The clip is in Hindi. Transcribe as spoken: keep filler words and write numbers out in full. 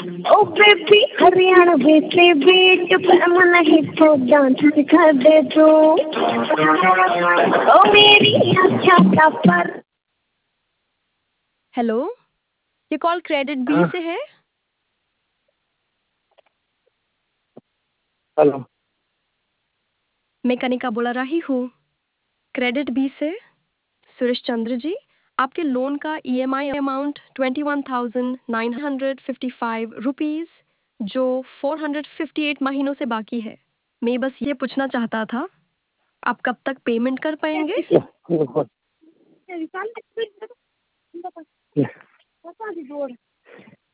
ओ बेबी हरियाणा बेटे बीट पर मन हिप हॉप डांस सिखा दे तू ओ मेरी अच्छा सा पर। हेलो, ये कॉल क्रेडिट बी हाँ से है। हेलो। मैं कनिका बोला रही हूँ क्रेडिट बी से। सुरेश चंद्र जी, आपके लोन का EMI amount twenty one thousand nine hundred fifty five rupees जो फोर हंड्रेड फिफ्टी एट महीनों से बाकी है। मैं बस ये पूछना चाहता था, आप कब तक पेमेंट कर पाएंगे? ये